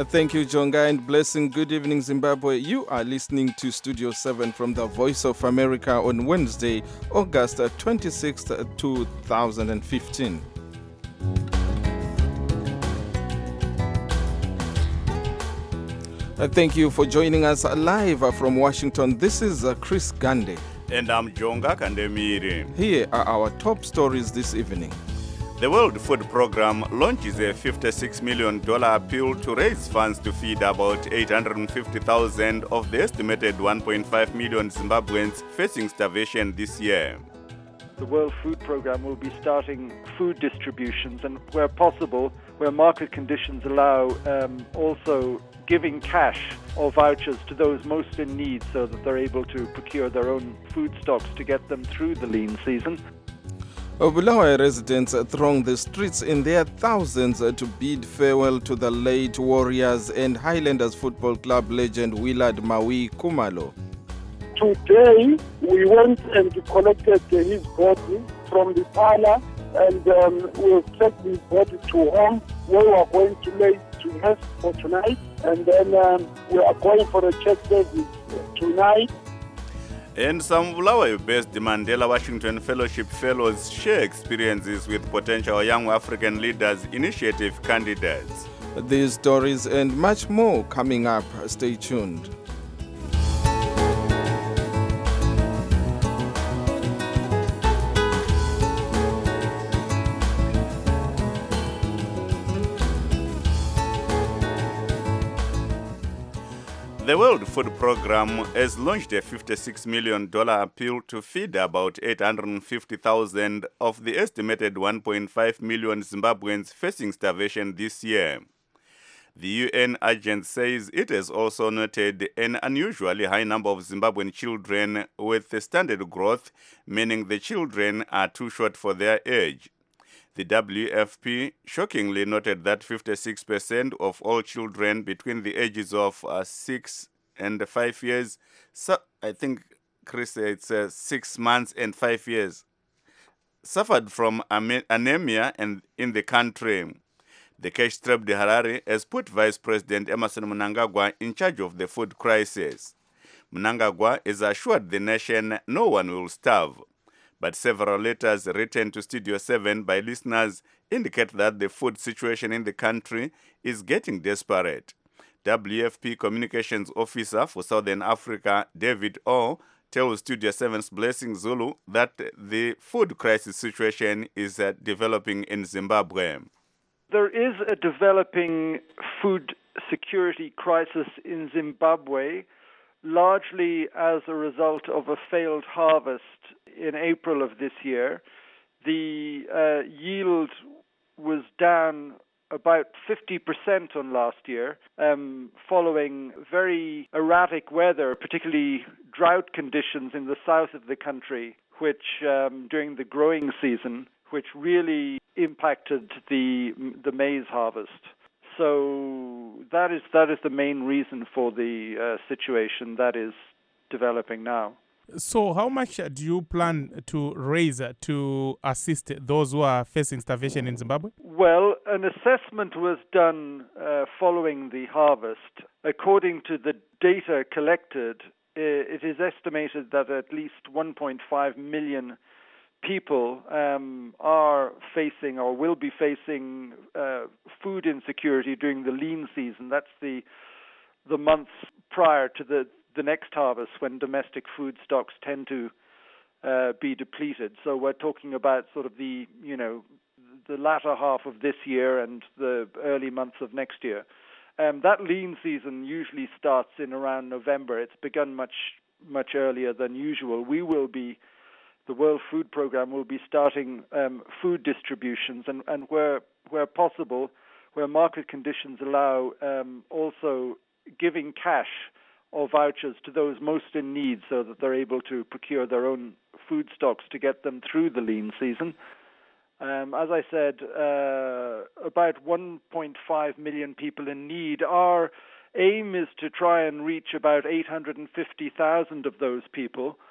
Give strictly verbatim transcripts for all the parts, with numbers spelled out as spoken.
Uh, thank you, Jonga, and blessing. Good evening, Zimbabwe. You are listening to Studio seven from the Voice of America on Wednesday, August twenty-sixth, two thousand fifteen. Uh, thank you for joining us live uh, from Washington. This is uh, Chris Gande. And I'm Jonga Kandemiri. Here are our top stories this evening. The World Food Programme launches a fifty-six million dollars appeal to raise funds to feed about eight hundred fifty thousand of the estimated one point five million Zimbabweans facing starvation this year. The World Food Programme will be starting food distributions and, where possible, where market conditions allow, um, also giving cash or vouchers to those most in need so that they're able to procure their own food stocks to get them through the lean season. Bulawayo residents throng the streets in their thousands to bid farewell to the late Warriors and Highlanders Football Club legend Willard Maui Kumalo. Today, we went and collected his body from the parlor, and um, we'll take his body to home, where we are going to lay to rest for tonight, and then um, we are going for a church service tonight. And some Bulawayo-based Mandela Washington Fellowship Fellows share experiences with potential Young African Leaders Initiative candidates. These stories and much more coming up. Stay tuned. The World Food Programme has launched a fifty-six million dollars appeal to feed about eight hundred fifty thousand of the estimated one point five million Zimbabweans facing starvation this year. The U N agent says it has also noted an unusually high number of Zimbabwean children with standard growth, meaning the children are too short for their age. The W F P shockingly noted that fifty-six percent of all children between the ages of uh, six and five years, so I think, Chris, it's uh, six months and five years, suffered from am- anemia and in the country. The cash-strapped Harare has put Vice President Emmerson Mnangagwa in charge of the food crisis. Mnangagwa has assured the nation no one will starve. But several letters written to Studio seven by listeners indicate that the food situation in the country is getting desperate. W F P Communications Officer for Southern Africa, David O, tells Studio seven's Blessing Zulu that the food crisis situation is uh, developing in Zimbabwe. There is a developing food security crisis in Zimbabwe, largely as a result of a failed harvest in April of this year. The uh, yield was down about fifty percent on last year, um, following very erratic weather, particularly drought conditions in the south of the country, which um, during the growing season, which really impacted the the maize harvest. So that is that is the main reason for the uh, situation that is developing now. So how much do you plan to raise to assist those who are facing starvation in Zimbabwe? Well, an assessment was done uh, following the harvest. According to the data collected, it is estimated that at least one point five million people um, are facing or will be facing uh, food insecurity during the lean season. That's the the months prior to the, the next harvest, when domestic food stocks tend to uh, be depleted. So we're talking about sort of the, you know, the latter half of this year and the early months of next year. Um, that lean season usually starts in around November. It's begun much, much earlier than usual. We will be The World Food Programme will be starting um, food distributions and, and where where possible, where market conditions allow, um, also giving cash or vouchers to those most in need so that they're able to procure their own food stocks to get them through the lean season. Um, as I said, uh, about one point five million people in need. Our aim is to try and reach about eight hundred fifty thousand of those people.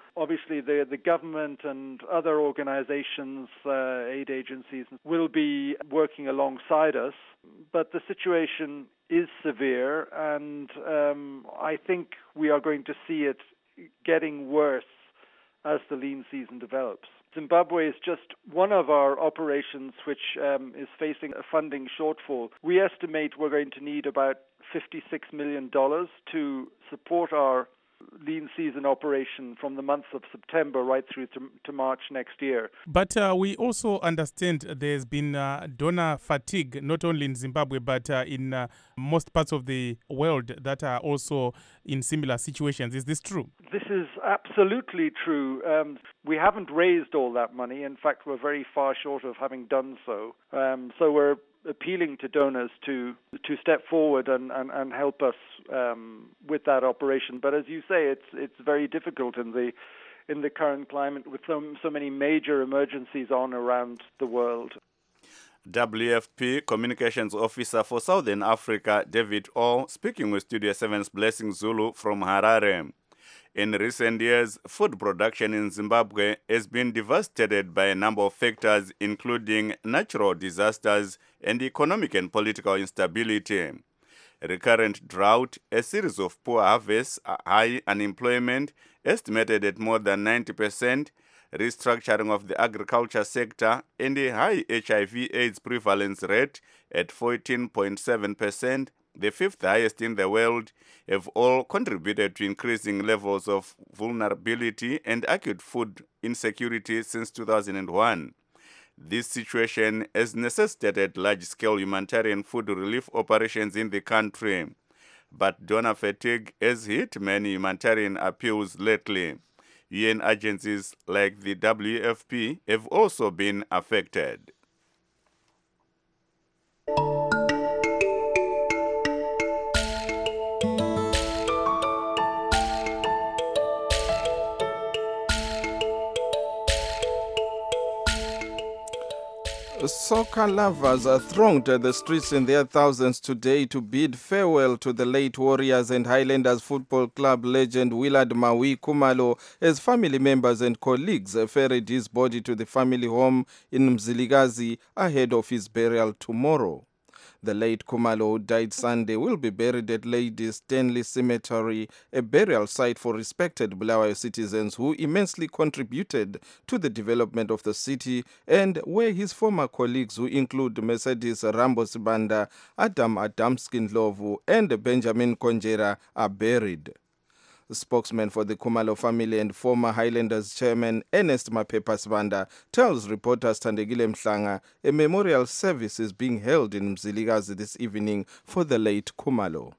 Obviously, the, the government and other organizations, uh, aid agencies, will be working alongside us. But the situation is severe, and um, I think we are going to see it getting worse as the lean season develops. Zimbabwe is just one of our operations which um, is facing a funding shortfall. We estimate we're going to need about fifty-six million dollars to support our lean season operation from the month of September right through to, to March next year. But uh, we also understand there's been uh, donor fatigue, not only in Zimbabwe, but uh, in uh, most parts of the world that are also in similar situations. Is this true? This is absolutely true. Um, we haven't raised all that money. In fact, we're very far short of having done so. Um, so we're appealing to donors to to step forward and, and, and help us um, with that operation. But as you say, it's it's very difficult in the in the current climate with so, so many major emergencies on around the world. W F P Communications Officer for Southern Africa, David O, speaking with Studio seven's Blessing Zulu from Harare. In recent years, food production in Zimbabwe has been devastated by a number of factors, including natural disasters and economic and political instability. Recurrent drought, a series of poor harvests, high unemployment, estimated at more than ninety percent, restructuring of the agriculture sector, and a high H I V AIDS prevalence rate at fourteen point seven percent, the fifth highest in the world, have all contributed to increasing levels of vulnerability and acute food insecurity since two thousand one. This situation has necessitated large-scale humanitarian food relief operations in the country. But donor fatigue has hit many humanitarian appeals lately. U N agencies like the W F P have also been affected. Soccer lovers are thronged the streets in their thousands today to bid farewell to the late Warriors and Highlanders Football Club legend Willard Maui Khumalo as family members and colleagues ferried his body to the family home in Mzilikazi ahead of his burial tomorrow. The late Khumalo, who died Sunday, will be buried at Lady Stanley Cemetery, a burial site for respected Bulawayo citizens who immensely contributed to the development of the city and where his former colleagues, who include Mercedes Rambo Sibanda, Adam Adamski Ndlovu, and Benjamin Konjera, are buried. The spokesman for the Khumalo family and former Highlanders chairman Ernest Mapepa Sibanda tells reporters Thandegile Mhlanga a memorial service is being held in Mzilikazi this evening for the late Khumalo.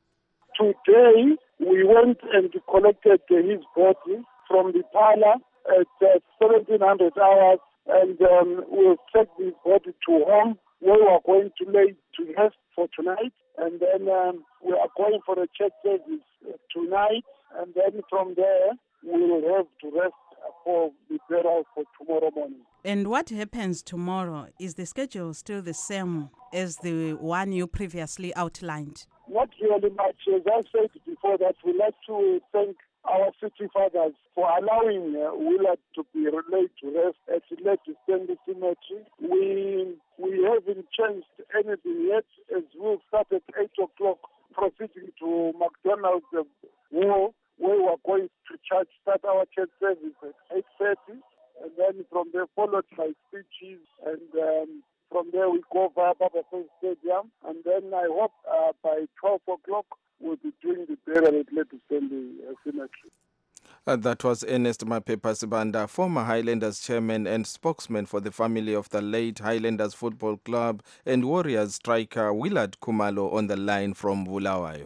Today, we went and collected his body from the parlor at uh, seventeen hundred hours, and um, we'll take the body to home where we are going to lay to rest for tonight, and then um, we are going for a church service uh, tonight. And then from there, we will have to rest for the burial for tomorrow morning. And what happens tomorrow? Is the schedule still the same as the one you previously outlined? Not really much. As I said before, that we'd like to thank our city fathers for allowing uh, Willard to be laid to rest at Lady Stanley Cemetery. We, we haven't changed anything yet, as we'll start at eight o'clock, proceeding to McDonald's uh, Wall, where we are going to church, start our church service at eight thirty, and then from there followed by speeches, and um, from there we go via Baba Face Stadium, and then I hope uh, by twelve o'clock we'll be doing the burial at Lady Stanley uh, Cemetery. Uh, that was Ernest Mapepa Sibanda, former Highlanders chairman and spokesman for the family of the late Highlanders Football Club and Warriors striker Willard Khumalo, on the line from Bulawayo.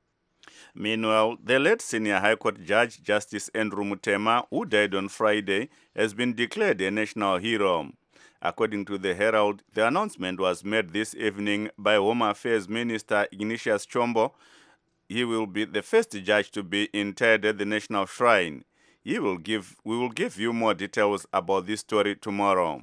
Meanwhile, the late senior High Court Judge Justice Andrew Mutema, who died on Friday, has been declared a national hero. According to the Herald, the announcement was made this evening by Home Affairs Minister Ignatius Chombo. He will be the first judge to be interred at the National Shrine. He will give, we will give you more details about this story tomorrow.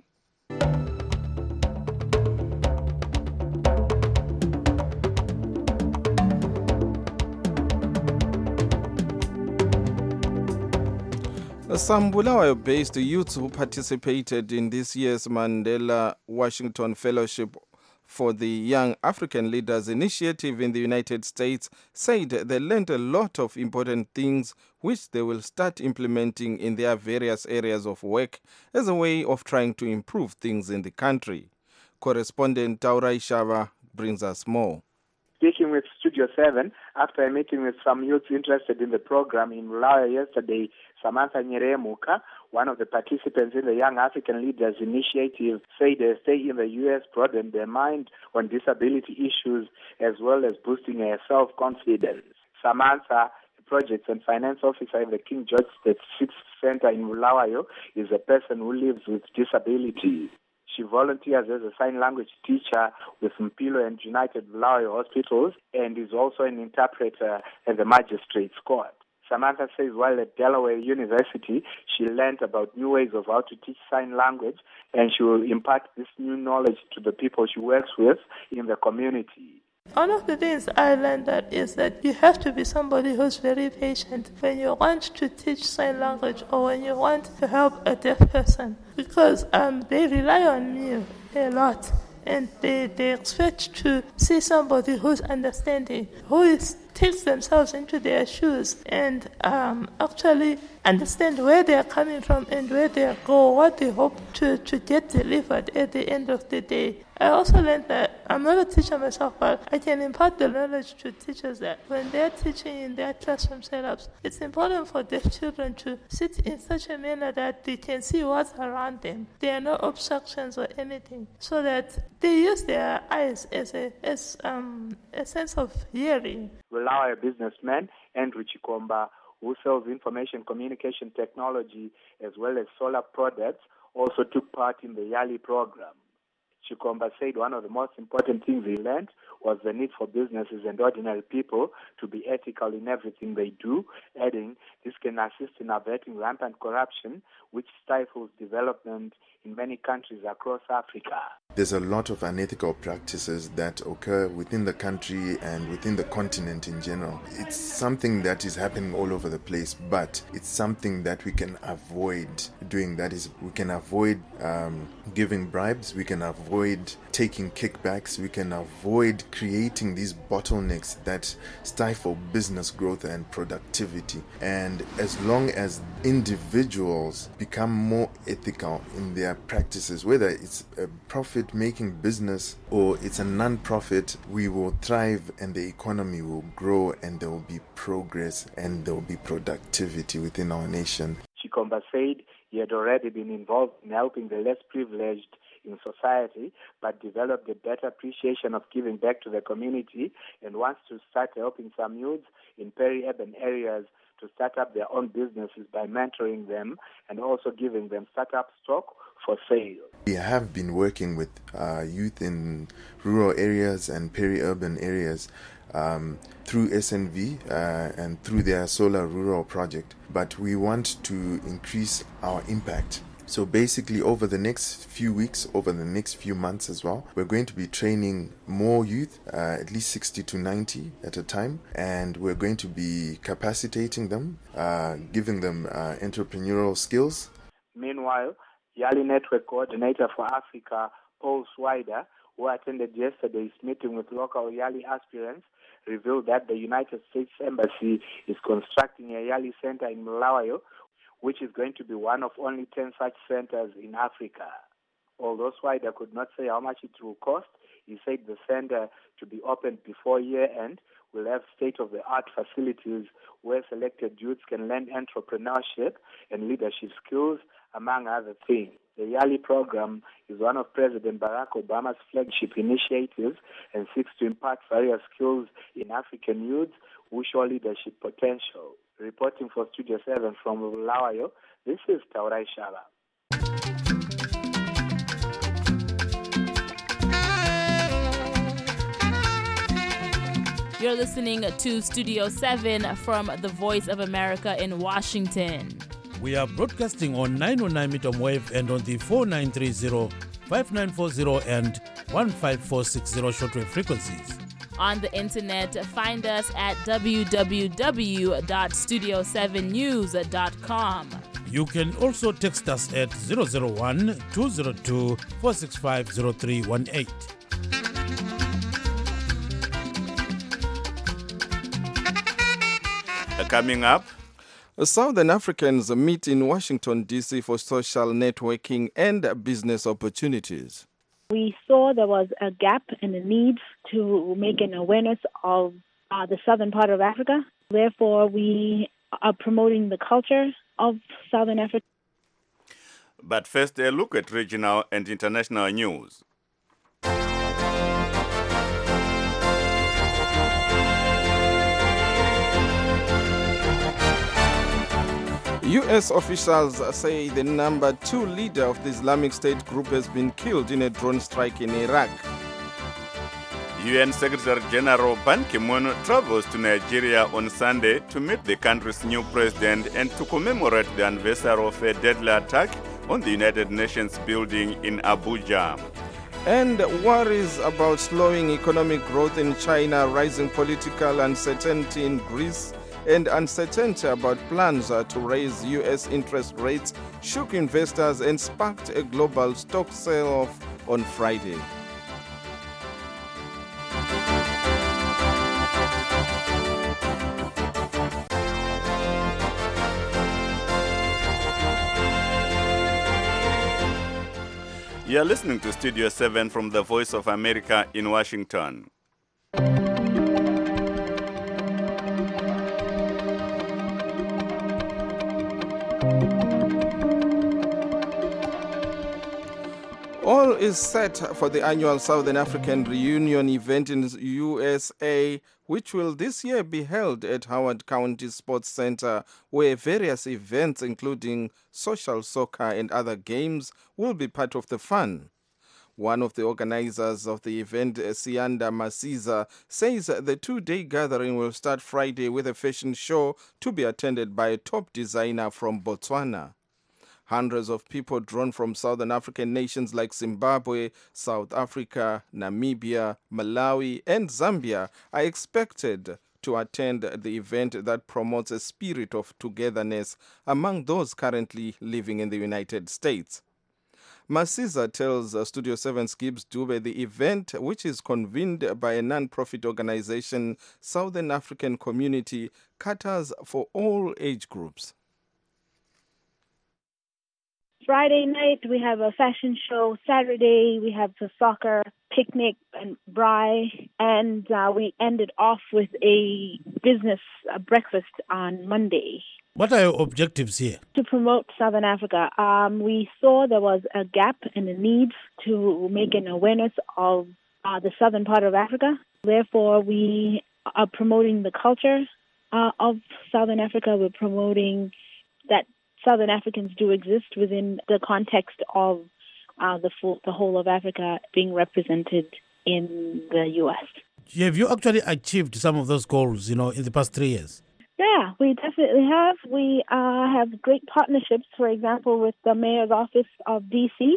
Some Bulawayo-based youths who participated in this year's Mandela Washington Fellowship for the Young African Leaders Initiative in the United States said they learned a lot of important things which they will start implementing in their various areas of work as a way of trying to improve things in the country. Correspondent Taurai Shava brings us more. Speaking with Studio seven, after a meeting with some youths interested in the program in Bulawayo yesterday, Samantha Nyeremuka, one of the participants in the Young African Leaders Initiative, said their stay in the U S broadened their mind on disability issues as well as boosting their self-confidence. Samantha, Projects and Finance Officer in the King George the Sixth Center in Bulawayo, is a person who lives with disability. She volunteers as a sign language teacher with Mpilo and United Bulawayo Hospitals and is also an interpreter at the Magistrates Court. Samantha says while at Delaware University, she learned about new ways of how to teach sign language, and she will impart this new knowledge to the people she works with in the community. One of the things I learned that is that you have to be somebody who's very patient when you want to teach sign language or when you want to help a deaf person, because um, they rely on me a lot. And they, they expect to see somebody who's understanding, who is takes themselves into their shoes and um, actually understand where they are coming from and where they go, what they hope to, to get delivered at the end of the day. I also learned that I'm not a teacher myself, but I can impart the knowledge to teachers that when they're teaching in their classroom setups, it's important for deaf children to sit in such a manner that they can see what's around them. There are no obstructions or anything, so that they use their eyes as a as um, a sense of hearing. Bulawayo businessman Andrew Chikomba, who sells information communication technology as well as solar products, also took part in the YALI program. Chikomba said one of the most important things he learned was the need for businesses and ordinary people to be ethical in everything they do, adding this can assist in averting rampant corruption, which stifles development in many countries across Africa. There's a lot of unethical practices that occur within the country and within the continent in general. It's something that is happening all over the place, but it's something that we can avoid doing. That is, we can avoid um, giving bribes, we can avoid taking kickbacks, we can avoid creating these bottlenecks that stifle business growth and productivity. And as long as individuals become more ethical in their practices, whether it's a profit-making business or it's a non-profit, we will thrive and the economy will grow and there will be progress and there will be productivity within our nation. Chikomba said he had already been involved in helping the less privileged in society, but developed a better appreciation of giving back to the community and wants to start helping some youths in peri-urban areas to start up their own businesses by mentoring them and also giving them startup stock for sale. We have been working with uh, youth in rural areas and peri-urban areas um, through S N V uh, and through their Solar Rural project, but we want to increase our impact. So basically over the next few weeks, over the next few months as well, we're going to be training more youth, uh, at least sixty to ninety at a time, and we're going to be capacitating them, uh, giving them uh, entrepreneurial skills. Meanwhile, YALI Network Coordinator for Africa, Paul Swider, who attended yesterday's meeting with local YALI aspirants, revealed that the United States Embassy is constructing a YALI center in Bulawayo, which is going to be one of only ten such centers in Africa. Although Swider could not say how much it will cost, he said the center to be opened before year-end will have state-of-the-art facilities where selected youths can learn entrepreneurship and leadership skills, among other things. The YALI program is one of President Barack Obama's flagship initiatives and seeks to impart various skills in African youths who show leadership potential. Reporting for Studio seven from Bulawayo, this is Taurai Shaba. You're listening to Studio seven from the Voice of America in Washington. We are broadcasting on nine oh nine meter wave and on the four nine three zero, five nine four zero and one five four six zero shortwave frequencies. On the internet, find us at w w w dot studio seven news dot com. You can also text us at zero zero one, two zero two, four six five, zero three one eight. Coming up, Southern Africans meet in Washington, D C for social networking and business opportunities. We saw there was a gap and a need to make an awareness of uh, the southern part of Africa. Therefore, we are promoting the culture of Southern Africa. But first, a look at regional and international news. U S officials say the number two leader of the Islamic State group has been killed in a drone strike in Iraq. U N Secretary General Ban Ki-moon travels to Nigeria on Sunday to meet the country's new president and to commemorate the anniversary of a deadly attack on the United Nations building in Abuja. And worries about slowing economic growth in China, rising political uncertainty in Greece, and uncertainty about plans uh, to raise U S interest rates shook investors and sparked a global stock sell-off on Friday. You're listening to Studio seven from the Voice of America in Washington. All is set for the annual Southern African Reunion event in U S A, which will this year be held at Howard County Sports Center, where various events including social soccer and other games will be part of the fun. One of the organizers of the event, Sianda Masiza, says the two-day gathering will start Friday with a fashion show to be attended by a top designer from Botswana. Hundreds of people drawn from southern African nations like Zimbabwe, South Africa, Namibia, Malawi, and Zambia are expected to attend the event that promotes a spirit of togetherness among those currently living in the United States. Masiza tells uh, Studio seven's Gibbs Dube the event, which is convened by a non-profit organization, Southern African Community, caters for all age groups. Friday night, we have a fashion show. Saturday, we have the soccer, picnic, and braai. And uh, we ended off with a business uh, breakfast on Monday. What are your objectives here? To promote Southern Africa. Um, we saw there was a gap and a need to make an awareness of uh, the southern part of Africa. Therefore, we are promoting the culture uh, of Southern Africa. We're promoting that Southern Africans do exist within the context of uh, the full, the whole of Africa being represented in the U S. Have you actually achieved some of those goals, you know, in the past three years? Yeah, we definitely have. We uh, have great partnerships, for example, with the Mayor's Office of D C.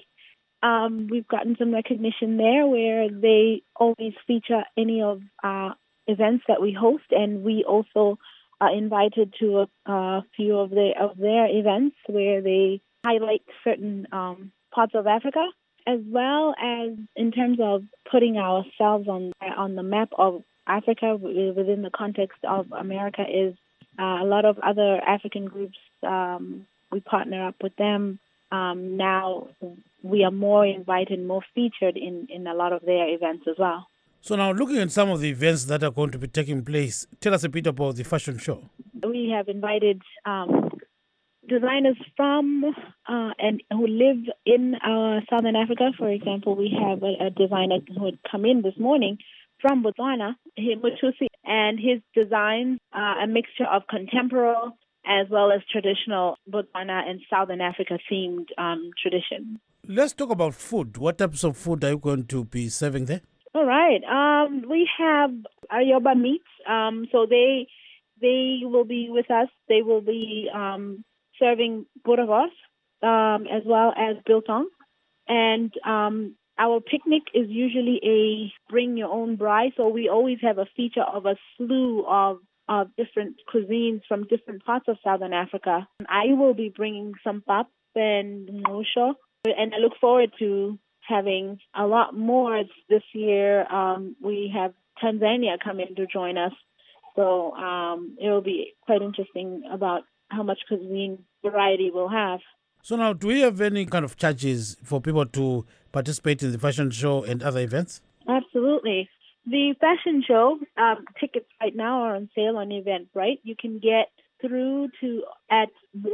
Um, we've gotten some recognition there where they always feature any of uh, events that we host, and we also are invited to a, a few of, the, of their events where they highlight certain um, parts of Africa, as well as in terms of putting ourselves on on the map of Africa within the context of America is uh, a lot of other African groups. Um, we partner up with them. Um, now we are more invited, more featured in, in a lot of their events as well. So now looking at some of the events that are going to be taking place, tell us a bit about the fashion show. We have invited um, designers from uh, and who live in uh, Southern Africa. For example, we have a, a designer who had come in this morning from Botswana, Mutusi, and his designs are a mixture of contemporary as well as traditional Botswana and Southern Africa themed um, tradition. Let's talk about food. What types of food are you going to be serving there? All right. Um, we have Ayoba meats. Um, so they they will be with us. They will be um, serving boerewors um, as well as biltong. And um, our picnic is usually a bring your own braai. So we always have a feature of a slew of of different cuisines from different parts of Southern Africa. I will be bringing some pap and ngqusho, and I look forward to having a lot more this year. Um, we have Tanzania coming to join us, so um, it will be quite interesting about how much cuisine variety we'll have. So now, do we have any kind of charges for people to participate in the fashion show and other events? Absolutely. The fashion show, um, tickets right now are on sale on Eventbrite. You can get through to at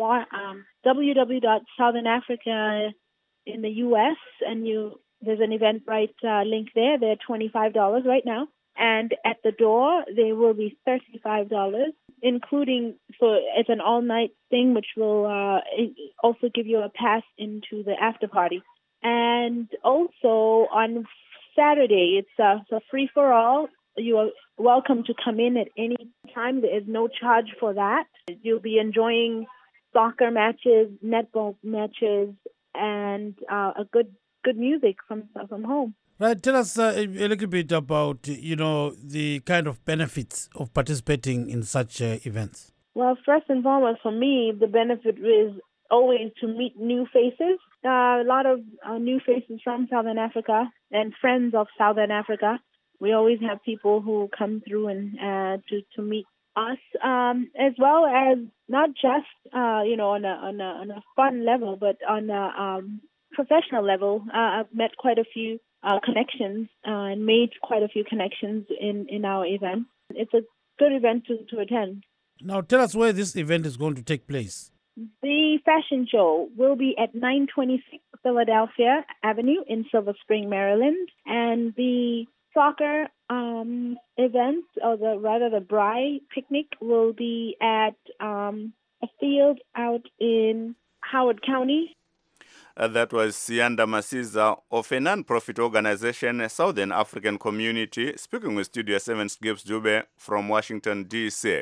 um, w w w dot southern africa in the U S, and you there's an Eventbrite uh, link there. They're twenty-five dollars right now. And at the door, they will be thirty-five dollars, including, so it's an all-night thing, which will uh, also give you a pass into the after party. And also on Saturday, it's a, it's a free-for-all. You are welcome to come in at any time. There is no charge for that. You'll be enjoying soccer matches, netball matches, and uh, a good good music from from home. Right, tell us uh, a little bit about, you know, the kind of benefits of participating in such uh, events. Well, first and foremost, for me, the benefit is always to meet new faces. Uh, a lot of uh, new faces from Southern Africa and friends of Southern Africa. We always have people who come through and uh, to to meet us, um, as well as not just uh, you know on a on a on a fun level, but on a um, professional level. Uh, I've met quite a few uh, connections uh, and made quite a few connections in, in our event. It's a good event to, to attend. Now, tell us where this event is going to take place. The fashion show will be at nine twenty-six Philadelphia Avenue in Silver Spring, Maryland, and the soccer um, event, or the rather the Braai picnic, will be at um, a field out in Howard County. Uh, that was Sianda Masiza of a non-profit organization, Southern African Community, speaking with Studio seven's Gibbs Dube from Washington, D C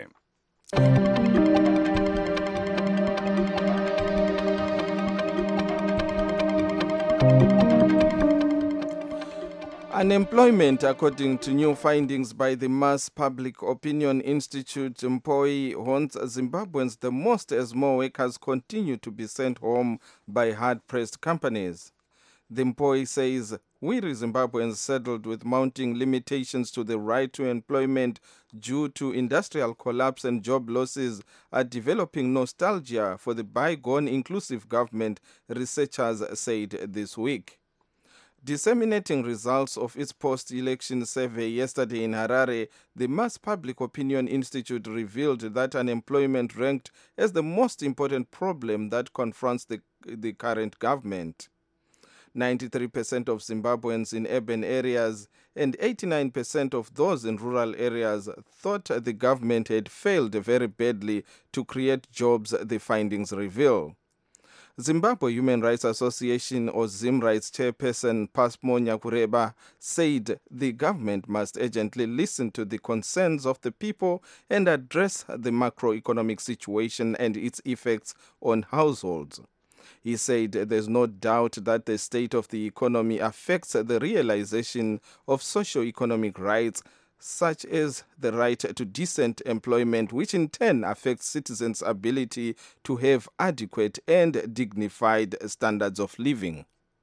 Unemployment, according to new findings by the Mass Public Opinion Institute, Mpoi haunts Zimbabweans the most as more workers continue to be sent home by hard-pressed companies. The Mpoi says weary Zimbabweans settled with mounting limitations to the right to employment due to industrial collapse and job losses are developing nostalgia for the bygone inclusive government, researchers said this week. Disseminating results of its post-election survey yesterday in Harare, the Mass Public Opinion Institute revealed that unemployment ranked as the most important problem that confronts the, the current government. ninety-three percent of Zimbabweans in urban areas and eighty-nine percent of those in rural areas thought the government had failed very badly to create jobs, the findings reveal. Zimbabwe Human Rights Association, or ZimRights chairperson Pasmo Nyakureba, said the government must urgently listen to the concerns of the people and address the macroeconomic situation and its effects on households. He said there's no doubt that the state of the economy affects the realization of socio-economic rights, such as the right to decent employment, which in turn affects citizens' ability to have adequate and dignified standards of living.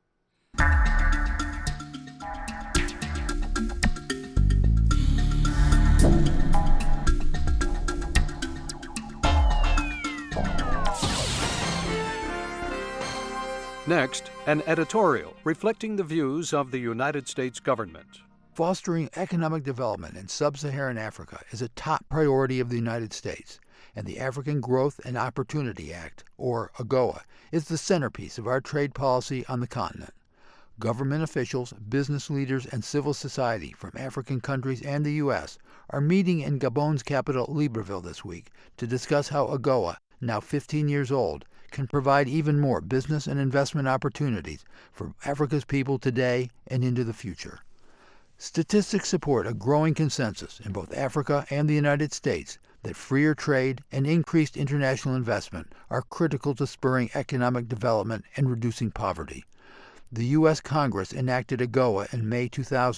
Next, an editorial reflecting the views of the United States government. Fostering economic development in sub-Saharan Africa is a top priority of the United States, and the African Growth and Opportunity Act, or AGOA, is the centerpiece of our trade policy on the continent. Government officials, business leaders, and civil society from African countries and the U S are meeting in Gabon's capital, Libreville, this week to discuss how AGOA, now fifteen years old, can provide even more business and investment opportunities for Africa's people today and into the future. Statistics support a growing consensus in both Africa and the United States that freer trade and increased international investment are critical to spurring economic development and reducing poverty. The U S Congress enacted AGOA in May two thousand,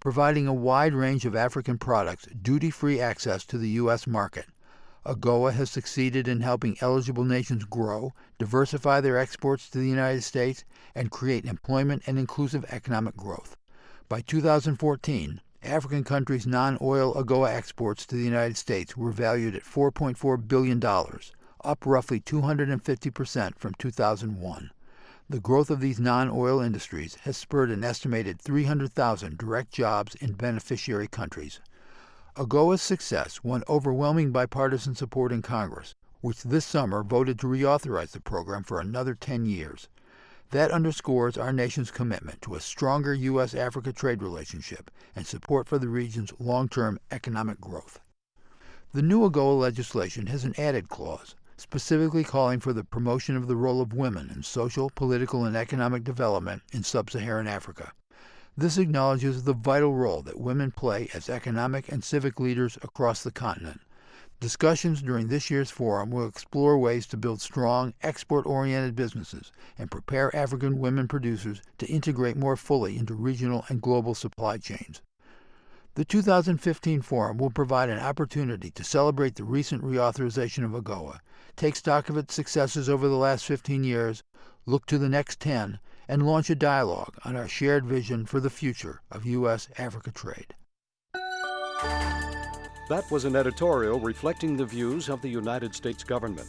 providing a wide range of African products duty-free access to the U S market. AGOA has succeeded in helping eligible nations grow, diversify their exports to the United States, and create employment and inclusive economic growth. By two thousand fourteen, African countries' non-oil AGOA exports to the United States were valued at four point four billion dollars, up roughly two hundred fifty percent from two thousand one. The growth of these non-oil industries has spurred an estimated three hundred thousand direct jobs in beneficiary countries. AGOA's success won overwhelming bipartisan support in Congress, which this summer voted to reauthorize the program for another ten years. That underscores our nation's commitment to a stronger U S Africa trade relationship and support for the region's long-term economic growth. The new AGOA legislation has an added clause, specifically calling for the promotion of the role of women in social, political, and economic development in sub-Saharan Africa. This acknowledges the vital role that women play as economic and civic leaders across the continent. Discussions during this year's forum will explore ways to build strong, export-oriented businesses and prepare African women producers to integrate more fully into regional and global supply chains. The two thousand fifteen forum will provide an opportunity to celebrate the recent reauthorization of AGOA, take stock of its successes over the last fifteen years, look to the next ten, and launch a dialogue on our shared vision for the future of U S Africa trade. That was an editorial reflecting the views of the United States government.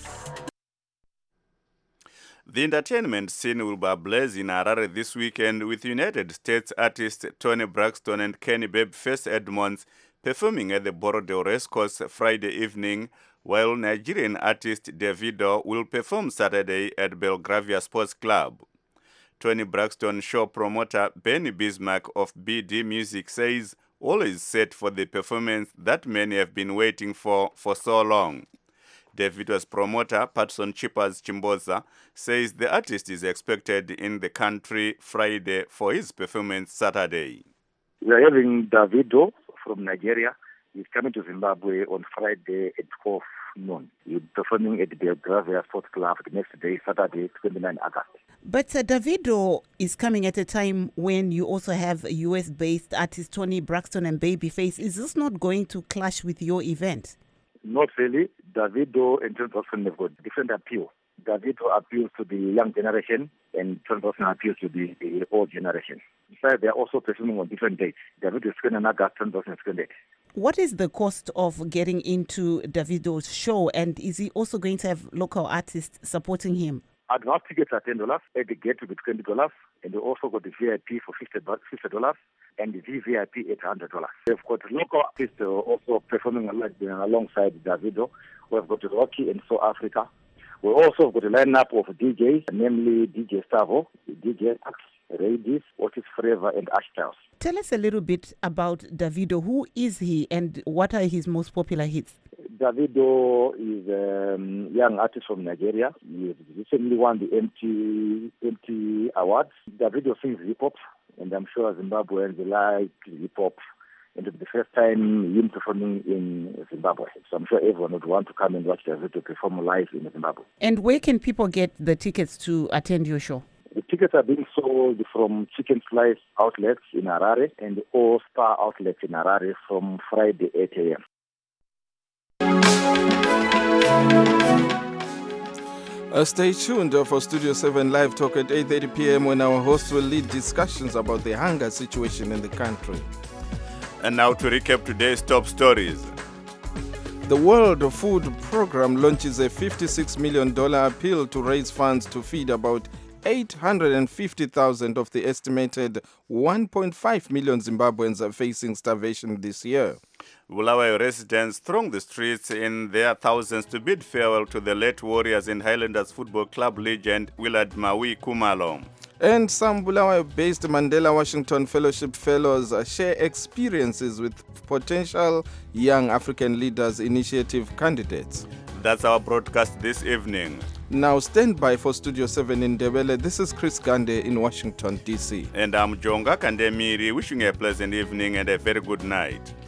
The entertainment scene will be ablaze in Harare this weekend with United States artists Tony Braxton and Kenny Babyface Edmonds performing at the Borodale Racecourse Friday evening, while Nigerian artist Davido will perform Saturday at Belgravia Sports Club. Tony Braxton show promoter Benny Bismarck of B D Music says all is set for the performance that many have been waiting for for so long. Davido's promoter, Patson Chippers Chimboza, says the artist is expected in the country Friday for his performance Saturday. We are having Davido from Nigeria. He's coming to Zimbabwe on Friday at twelve noon. He'll be performing at the Belgravia Sports Club the next day, Saturday, twenty-ninth August. But uh, Davido is coming at a time when you also have U S-based artists Tony Braxton and Babyface. Is this not going to clash with your event? Not really. Davido and Tony Braxton have got different appeal. Davido appeals to the young generation and Tony Braxton appeals to the, the old generation. Besides, they are also performing on different dates. Davido is going to August, Tony Braxton is going to. What is the cost of getting into Davido's show, and is he also going to have local artists supporting him? Advance tickets are ten dollars, at the gate will be twenty dollars, and we also got the V I P for fifty dollars, and the V V I P eight hundred dollars. We've got local artists also performing alongside Davido. We've got Rocky and South Africa. We also got a lineup of D Js, namely D J Stavo, D J Axe, Radis, Otis Forever, and Ashtails. Tell us a little bit about Davido. Who is he, and what are his most popular hits? Davido is a um, young artist from Nigeria. He recently won the M T M T Awards. Davido sings hip-hop, and I'm sure Zimbabweans like hip-hop. And it's the first time him performing in Zimbabwe. So I'm sure everyone would want to come and watch Davido perform live in Zimbabwe. And where can people get the tickets to attend your show? The tickets are being sold from Chicken Slice outlets in Harare and All Star outlets in Harare from Friday eight a.m. Uh, stay tuned uh, for Studio seven Live Talk at eight thirty p.m. when our hosts will lead discussions about the hunger situation in the country. And now to recap today's top stories. The World Food Programme launches a fifty-six million dollars appeal to raise funds to feed about eight hundred fifty thousand of the estimated one point five million Zimbabweans are facing starvation this year. Bulawayo residents throng the streets in their thousands to bid farewell to the late Warriors and Highlanders Football Club legend Willard Maui Kumalo. And some Bulawayo-based Mandela Washington Fellowship Fellows share experiences with potential Young African Leaders Initiative candidates. That's our broadcast this evening. Now stand by for Studio seven in Ndebele. This is Chris Gande in Washington, D C. And I'm Jonga Kandemiri, wishing you a pleasant evening and a very good night.